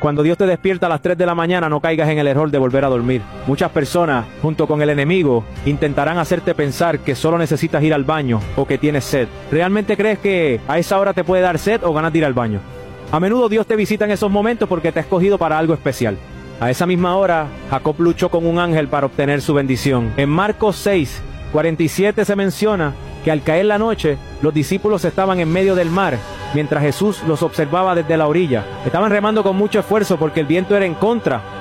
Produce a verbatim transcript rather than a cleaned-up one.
Cuando Dios te despierta a las tres de la mañana, no caigas en el error de volver a dormir. Muchas personas, junto con el enemigo, intentarán hacerte pensar que solo necesitas ir al baño o que tienes sed. ¿Realmente crees que a esa hora te puede dar sed o ganas de ir al baño? A menudo Dios te visita en esos momentos porque te ha escogido para algo especial. A esa misma hora, Jacob luchó con un ángel para obtener su bendición. En Marcos seis, cuarenta y siete se menciona que al caer la noche, los discípulos estaban en medio del mar, mientras Jesús los observaba desde la orilla. Estaban remando con mucho esfuerzo porque el viento era en contra